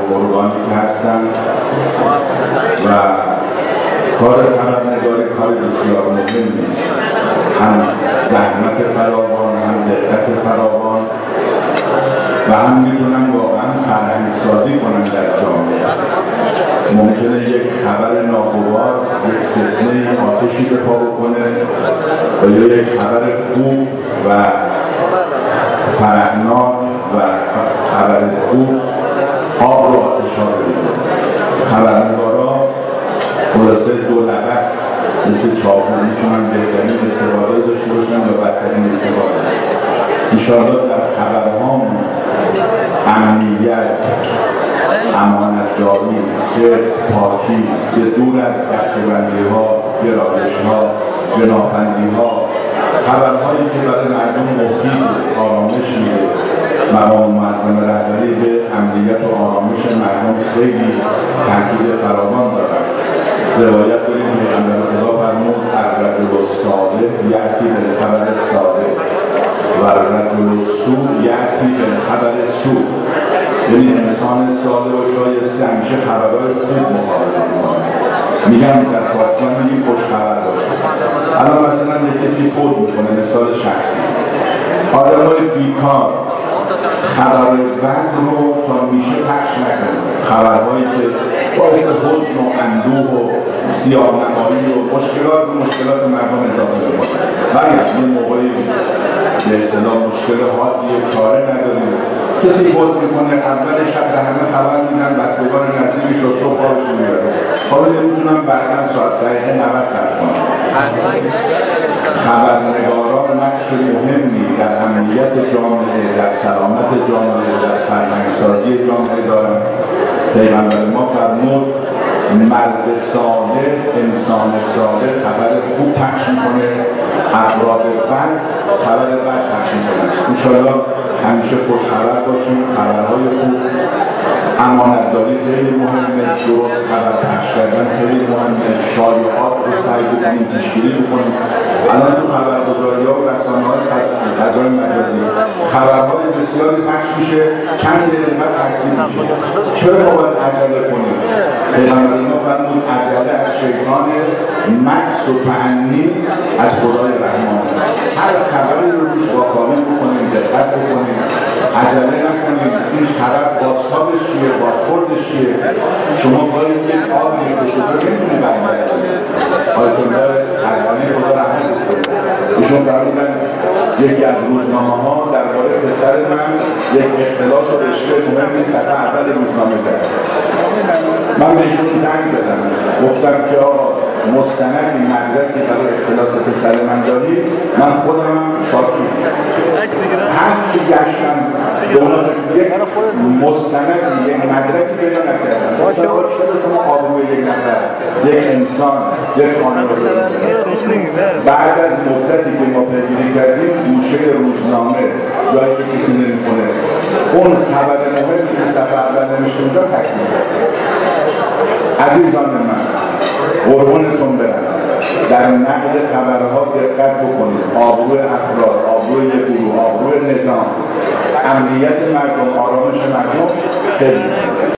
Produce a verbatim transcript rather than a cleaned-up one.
ارگانی که هستن و کار خبرنگاری کار بسیار مهم نیست، هم زحمت فراوان، هم دقت فراوان و هم میتونن واقعا فرهنگ سازی کنن در جامعه. ممکنه یک خبر ناگوار یک فتنه آتشی به پا بکنه و یا یک خبر خوب و فرهناک و خبر خوب آب رو آتشا بریزه. خبرنگارا خلاصه دو لبس مثل چاقو میتونن بهترین استفاده داشته باشن و بدترین استفاده. انشاءالله در خبرهام امنیت، امانتداری، صدق، پاکی، به دور از بسته‌بندی‌ها، گرایش‌ها، جناح‌بندی‌ها، خبرهایی که برای مردم مفید آرامش میده. مقام معظم رهبری به امنیت و آرامش مردم خیلی تاکید فراوان دارد. روایت داریم پیغمبر خدا فرمود الرجل الصادق یأتی بالخبر الصادق و الرجل السوء یأتی بالخبر السوء. یعنی انسان صادق و شایسته همیشه خبرهای خوب مخابره میکنه. میگم در فارسی میگیم خوش خبر باشه. الان مثلا یک کسی فوت میکنه، مثال شخصی، آدمای بیکار خبرهای بد رو تا میشه پخش نکنه، خبرهایی که باعث حزن و اندوه و سیاه‌نمایی و مشکلات و مشکلات مردم اضافه میکنه. باید یه موقعی به اصطلاح مشکل حادی چاره نداریم، کسی فوت میکنه اول شب به همه خبر میدن، بستگان نزدیکش رو صبح خوابش میبرن، حالا نمیتونم بعدا ساعت دقیقه نود پخش کنم. خبرنگاران نقش مهمی در امنیت جامعه، در سلامت جامعه، در فرهنگسازی جامعه دارند. پیغمبر ما فرمود مرد صالح، انسان صالح خبر خوب پخش میکنه، افراد بد خبر بد پخش میکنن. انشاءالله همیشه خوش خبر باشیم، خبرهای خوب. امانتداری خیلی مهمه، درست خبر پخش کردن خیلی مهمه، شایعات رو سعی بکنیم پیشگیری بکنیم. الان تو خبرگزاری‌ها و رسانه‌های فضای مجازی خبرهای بسیاری پخش میشه، چند دقیقه بعد تکذیب میشه. چرا ما باید عجله کنیم؟ پیغمبر ما فرمود عجله از شیطان، مکث و تأنی از خدای رحمان. هر خبری رو روش واکاوی بکنیم، دقت بکنیم، عجله نکنیم. این خبر بازتابش چیه، بازخوردش چیه؟ شما باید یک آب میشه شده نمیتونی برگردید. آیت الله خزانی خدا رحمت کنه، ایشون فرمودن یکی از روزنامه‌ها درباره پسر من یک اختلاس و رشته مهمی صفحه اول روزنامه زد. من به ایشون زنگ زدم، گفتم که آقا مستند مدرکی برای اختلاس پسر من داری؟ من خودم هم شاکی. هر چی گشتم دولت یک مستند، یک مدرکی پیدا نکردم. چرا شما آبروی یک نفر، یک انسان، یک خانواده بعد از مدتی که ما پیگیری کردیم گوشه روزنامه جایی که کسی نمیخونه اون خبر مهمی که صفحه اول نمیشه اونجا تکذیب کرد. عزیزان من قربونتون برم، در نقل خبرها دقت بکنید. آبروی افراد، آبروی یک گروه، آبروی نظام، امنیت مردم، آرامش مردم خیلی